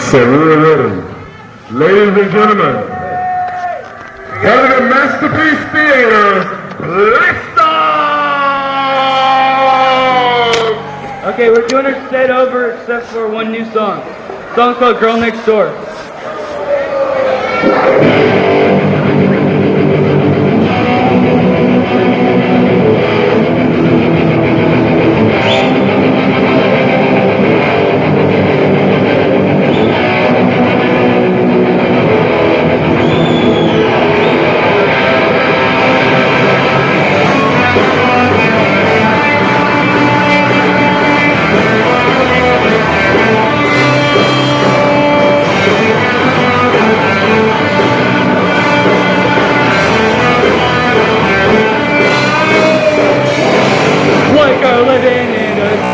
So we're ready. Ladies and gentlemen, Governor Masterpiece Theater, let's start! Okay, we're doing our set over except for one new song. The song's called Girl Next Door. White girl living